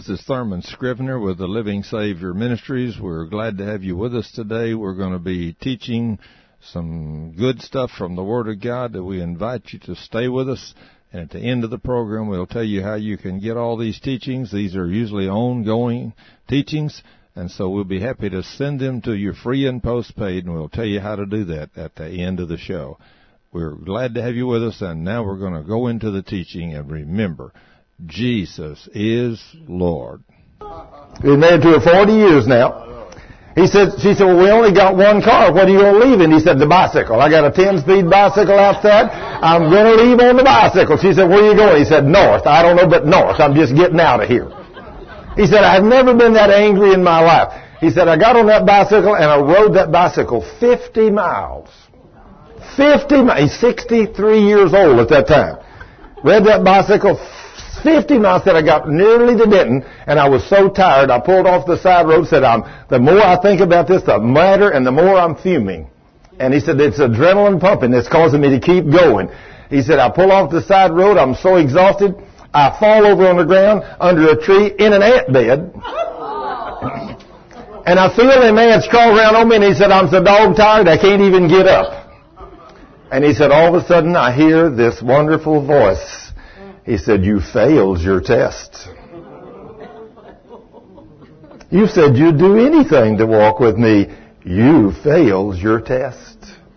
This is Thurman Scrivener with the Living Savior Ministries. We're glad to have you with us today. We're going to be teaching some good stuff from the Word of God that we invite you to stay with us. And at the end of the program, we'll tell you how you can get all these teachings. These are usually ongoing teachings, and so we'll be happy to send them to you free and postpaid, and we'll tell you how to do that at the end of the show. We're glad to have you with us, and now we're going to go into the teaching. And remember, Jesus is Lord. Been married to her 40 years now. She said, well, we only got one car. What are you going to leave in? He said, the bicycle. I got a 10-speed bicycle outside. I'm going to leave on the bicycle. She said, where are you going? He said, north. I don't know, but north. I'm just getting out of here. He said, I've never been that angry in my life. He said, I got on that bicycle and I rode that bicycle 50 miles. 50 miles. He's 63 years old at that time. Rode that bicycle 50 miles. Said I got nearly to Denton, and I was so tired, I pulled off the side road. Said, the more I think about this, the madder and the more I'm fuming. And he said, it's adrenaline pumping that's causing me to keep going. He said, I pull off the side road. I'm so exhausted. I fall over on the ground under a tree in an ant bed. And I feel them ants crawl around on me, and he said, I'm so dog tired, I can't even get up. And he said, all of a sudden, I hear this wonderful voice. He said, you failed your test. You said you'd do anything to walk with me. You failed your test.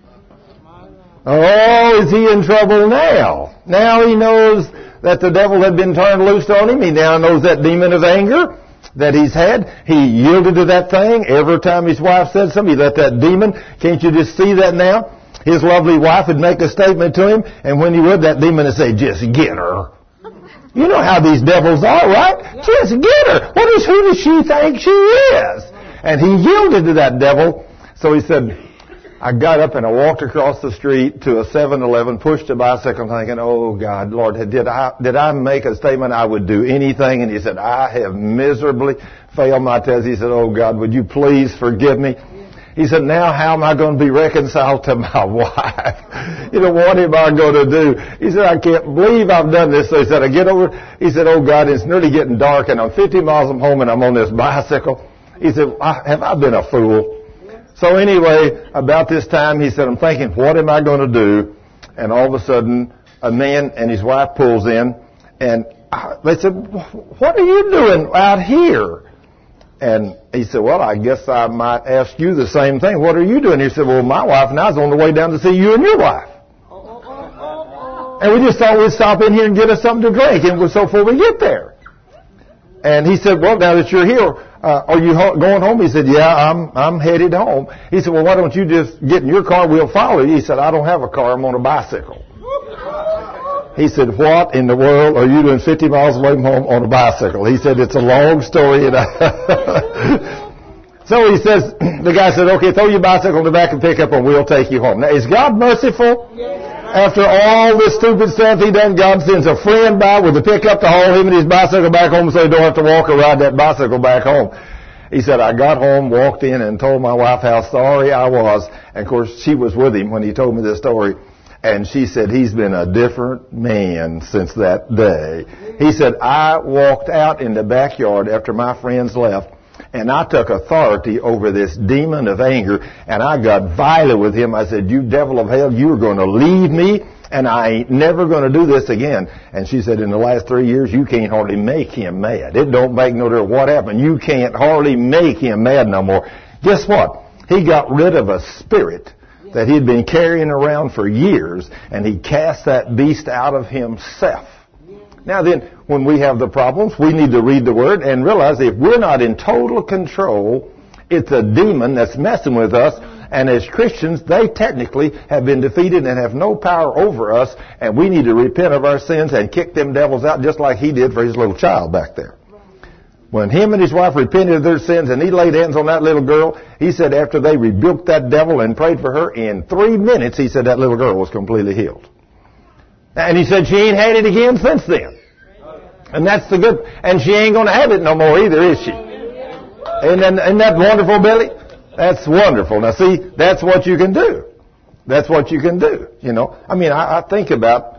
Oh, is he in trouble now? Now he knows that the devil had been turned loose on him. He now knows that demon of anger that he's had. He yielded to that thing. Every time his wife said something, he let that demon. Can't you just see that now? His lovely wife would make a statement to him, and when he would, that demon would say, just get her. You know how these devils are, right? Just get her. Who does she think she is? And he yielded to that devil. So he said, I got up and I walked across the street to a 7-Eleven, pushed a bicycle, thinking, oh, God, Lord, did I make a statement I would do anything? And he said, I have miserably failed my test. He said, oh, God, would you please forgive me? He said, now how am I going to be reconciled to my wife? You know, what am I going to do? He said, I can't believe I've done this. So he said, I get over. He said, oh, God, it's nearly getting dark, and I'm 50 miles from home, and I'm on this bicycle. He said, have I been a fool? So anyway, about this time, he said, I'm thinking, what am I going to do? And all of a sudden, a man and his wife pulls in, and they said, what are you doing out here? And he said, well, I guess I might ask you the same thing. What are you doing? He said, well, my wife and I was on the way down to see you and your wife. And we just thought we'd stop in here and get us something to drink, and so before we get there. And he said, well, now that you're here, are you going home? He said, yeah, I'm headed home. He said, well, why don't you just get in your car, we'll follow you. He said, I don't have a car, I'm on a bicycle. He said, what in the world are you doing 50 miles away from home on a bicycle? He said, it's a long story. So he says, the guy said, okay, throw your bicycle in the back and pick up and we'll take you home. Now, is God merciful? Yes. After all this stupid stuff he done, God sends a friend by with a pickup to haul him and his bicycle back home so he don't have to walk or ride that bicycle back home. He said, I got home, walked in, and told my wife how sorry I was. And, of course, she was with him when he told me this story. And she said, he's been a different man since that day. He said, I walked out in the backyard after my friends left, and I took authority over this demon of anger, and I got violent with him. I said, you devil of hell, you're going to leave me, and I ain't never going to do this again. And she said, in the last 3 years, you can't hardly make him mad. It don't make no difference what happened. You can't hardly make him mad no more. Guess what? He got rid of a spirit that he'd been carrying around for years, and he cast that beast out of himself. Now then, when we have the problems, we need to read the Word and realize if we're not in total control, it's a demon that's messing with us, and as Christians, they technically have been defeated and have no power over us, and we need to repent of our sins and kick them devils out just like he did for his little child back there. When him and his wife repented of their sins and he laid hands on that little girl, he said after they rebuked that devil and prayed for her, in 3 minutes, he said that little girl was completely healed. And he said she ain't had it again since then. And that's the good, and she ain't going to have it no more either, is she? Isn't that wonderful, Billy? That's wonderful. Now see, that's what you can do. That's what you can do, you know. I mean, I think about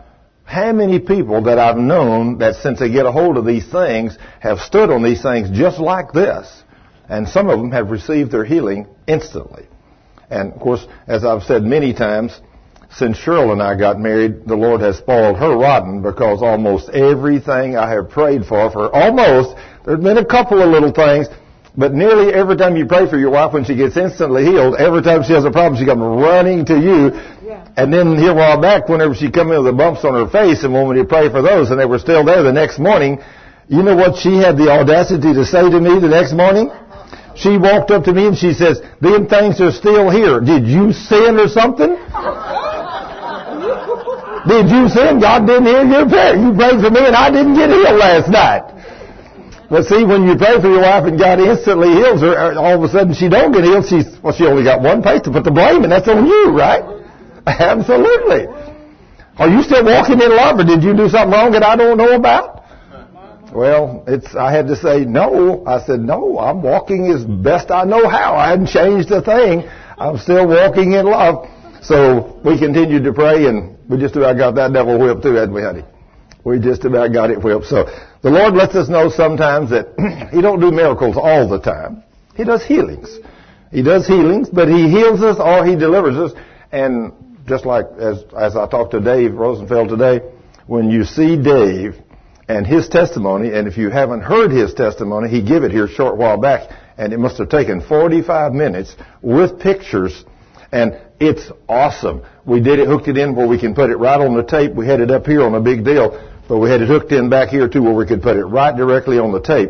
how many people that I've known that since they get a hold of these things have stood on these things just like this. And some of them have received their healing instantly. And, of course, as I've said many times, since Cheryl and I got married, the Lord has spoiled her rotten because almost everything I have prayed for almost, there's been a couple of little things, but nearly every time you pray for your wife when she gets instantly healed, every time she has a problem, she comes running to you. Yeah. And then here a while back, whenever she come in with the bumps on her face, and when we pray for those, and they were still there the next morning, you know what she had the audacity to say to me the next morning? She walked up to me and she says, them things are still here. Did you sin or something? Did you sin? God didn't hear your prayer. You prayed for me and I didn't get healed last night. But see, when you pray for your wife and God instantly heals her, all of a sudden she don't get healed. She only got one place to put the blame, and that's on you, right? Absolutely. Are you still walking in love, or did you do something wrong that I don't know about? Well, I had to say no. I said, no, I'm walking as best I know how. I hadn't changed a thing. I'm still walking in love. So we continued to pray, and we just about got that devil whipped too, hadn't we, honey? We just about got it whipped. So the Lord lets us know sometimes that He don't do miracles all the time. He does healings. He does healings, but He heals us or He delivers us. And just like as I talked to Dave Rosenfeld today, when you see Dave and his testimony, and if you haven't heard his testimony, he gave it here a short while back, and it must have taken 45 minutes with pictures, and it's awesome. We did it, hooked it in where we can put it right on the tape. We had it up here on a big deal, but we had it hooked in back here too where we could put it right directly on the tape.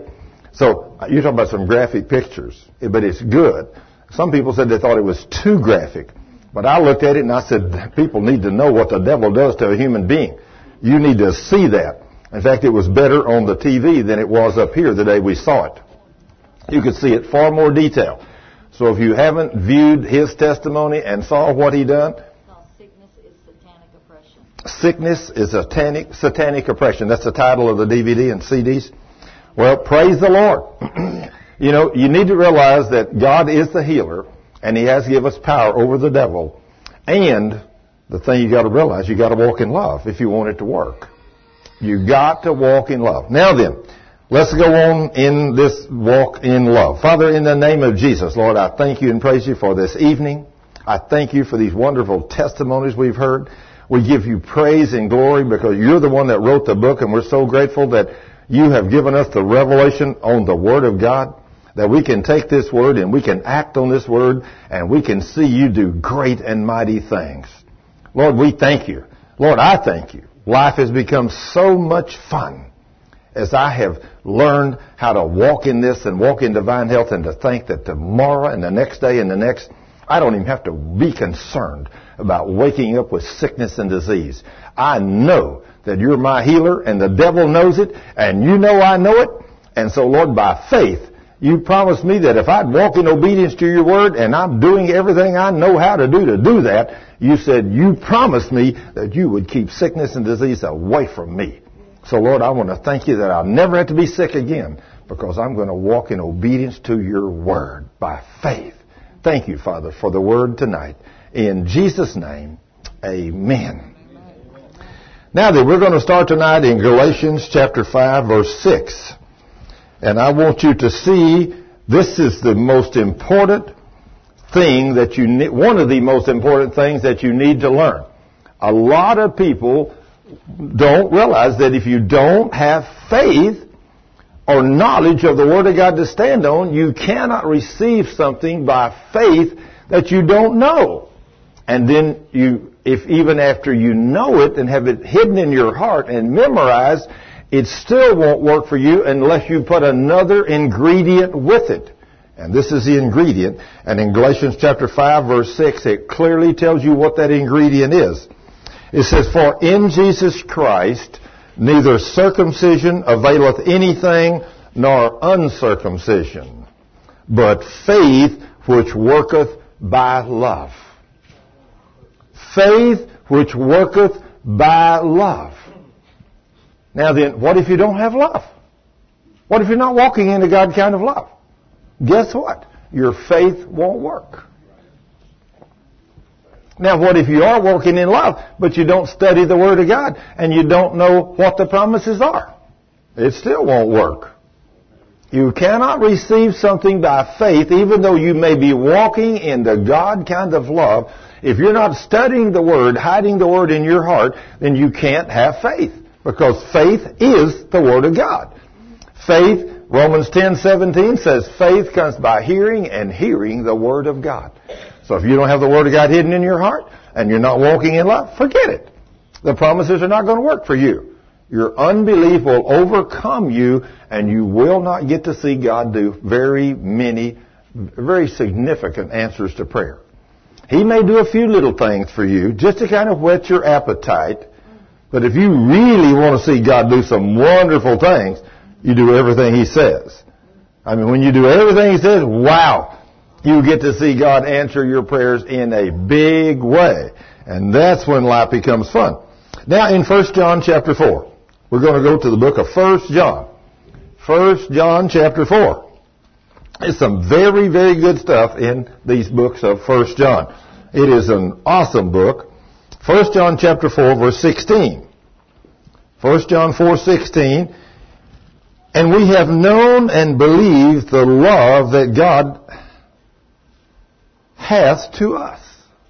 So you're talking about some graphic pictures, but it's good. Some people said they thought it was too graphic, but I looked at it and I said, people need to know what the devil does to a human being. You need to see that. In fact, it was better on the TV than it was up here the day we saw it. You could see it far more detail. So if you haven't viewed his testimony and saw what he done, sickness is satanic oppression. Sickness is satanic oppression. That's the title of the DVD and CDs. Well, praise the Lord. You know, you need to realize that God is the healer, and He has given us power over the devil. And the thing you got to realize, you got to walk in love if you want it to work. You got to walk in love. Now then, let's go on in this walk in love. Father, in the name of Jesus, Lord, I thank You and praise You for this evening. I thank You for these wonderful testimonies we've heard. We give You praise and glory because You're the one that wrote the book, and we're so grateful that You have given us the revelation on the Word of God, that we can take this Word and we can act on this Word, and we can see You do great and mighty things. Lord, we thank You. Lord, I thank You. Life has become so much fun as I have learned how to walk in this and walk in divine health, and to think that tomorrow and the next day and the next, I don't even have to be concerned about waking up with sickness and disease. I know that You're my healer, and the devil knows it, and You know I know it. And so, Lord, by faith, You promised me that if I'd walk in obedience to Your word, and I'm doing everything I know how to do that, You said You promised me that You would keep sickness and disease away from me. So, Lord, I want to thank You that I'll never have to be sick again, because I'm going to walk in obedience to Your word by faith. Thank You, Father, for the word tonight. In Jesus' name, amen. Now then, we're going to start tonight in Galatians chapter 5, verse 6. And I want you to see this is the most important thing that you need, one of the most important things that you need to learn. A lot of people don't realize that if you don't have faith or knowledge of the Word of God to stand on, you cannot receive something by faith that you don't know. And then if even after you know it and have it hidden in your heart and memorized, it still won't work for you unless you put another ingredient with it. And this is the ingredient. And in Galatians chapter 5, verse 6, it clearly tells you what that ingredient is. It says, "For in Jesus Christ neither circumcision availeth anything, nor uncircumcision, but faith which worketh by love." Faith which worketh by love. Now then, what if you don't have love? What if you're not walking in a God kind of love? Guess what? Your faith won't work. Now, what if you are walking in love, but you don't study the Word of God, and you don't know what the promises are? It still won't work. You cannot receive something by faith, even though you may be walking in the God kind of love. If you're not studying the Word, hiding the Word in your heart, then you can't have faith, because faith is the Word of God. Faith, Romans 10:17 says, faith comes by hearing, and hearing the Word of God. So if you don't have the Word of God hidden in your heart, and you're not walking in love, forget it. The promises are not going to work for you. Your unbelief will overcome you, and you will not get to see God do very significant answers to prayer. He may do a few little things for you, just to kind of whet your appetite, but if you really want to see God do some wonderful things, you do everything He says. I mean, when you do everything He says, wow, you get to see God answer your prayers in a big way. And that's when life becomes fun. Now, in 1 John chapter 4, we're going to go to the book of 1 John. 1 John chapter 4. There's some very, very good stuff in these books of 1 John. It is an awesome book. 1 John chapter 4, verse 16. 1 John 4:16. And we have known and believed the love that God hath to us.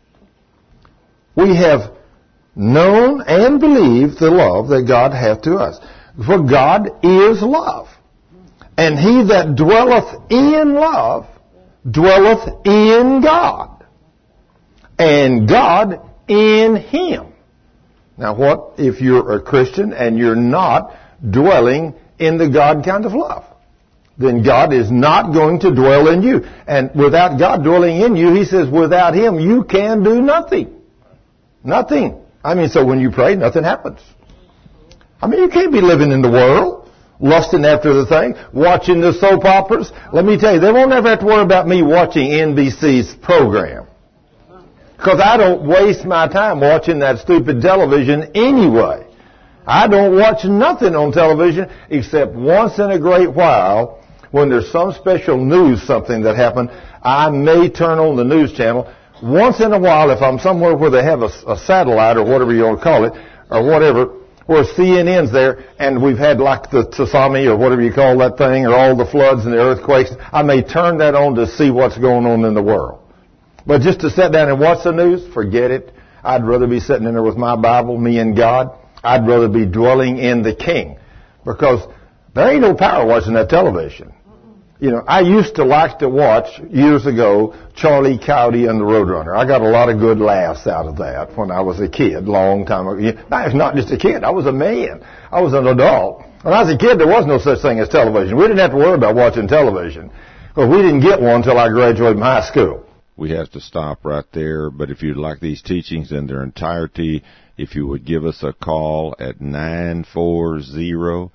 We have known and believed the love that God hath to us. For God is love. And he that dwelleth in love dwelleth in God, and God in him. Now what if you're a Christian and you're not dwelling in the God kind of love? Then God is not going to dwell in you. And without God dwelling in you, he says, without him you can do nothing. Nothing. I mean, so when you pray, nothing happens. I mean, you can't be living in the world, lusting after the thing, watching the soap operas. Let me tell you, they won't ever have to worry about me watching NBC's program. Because I don't waste my time watching that stupid television anyway. I don't watch nothing on television except once in a great while when there's some special news, something that happened. I may turn on the news channel. Once in a while, if I'm somewhere where they have a satellite or whatever you want to call it, or whatever, where CNN's there, and we've had like the tsunami or whatever you call that thing, or all the floods and the earthquakes, I may turn that on to see what's going on in the world. But just to sit down and watch the news, forget it. I'd rather be sitting in there with my Bible, me and God. I'd rather be dwelling in the King, because there ain't no power watching that television. You know, I used to like to watch, years ago, Charlie Cowdy and the Roadrunner. I got a lot of good laughs out of that when I was a kid, long time ago. I was not just a kid. I was a man. I was an adult. When I was a kid, there was no such thing as television. We didn't have to worry about watching television, because we didn't get one until I graduated from high school. We have to stop right there, but if you'd like these teachings in their entirety, if you would give us a call at 940-242-2106,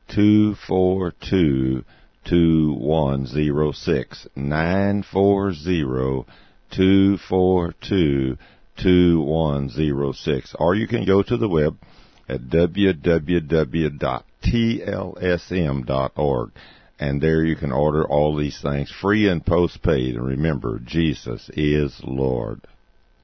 940-242-2106, or you can go to the web at www.tlsm.org, and there you can order all these things free and postpaid. And remember, Jesus is Lord.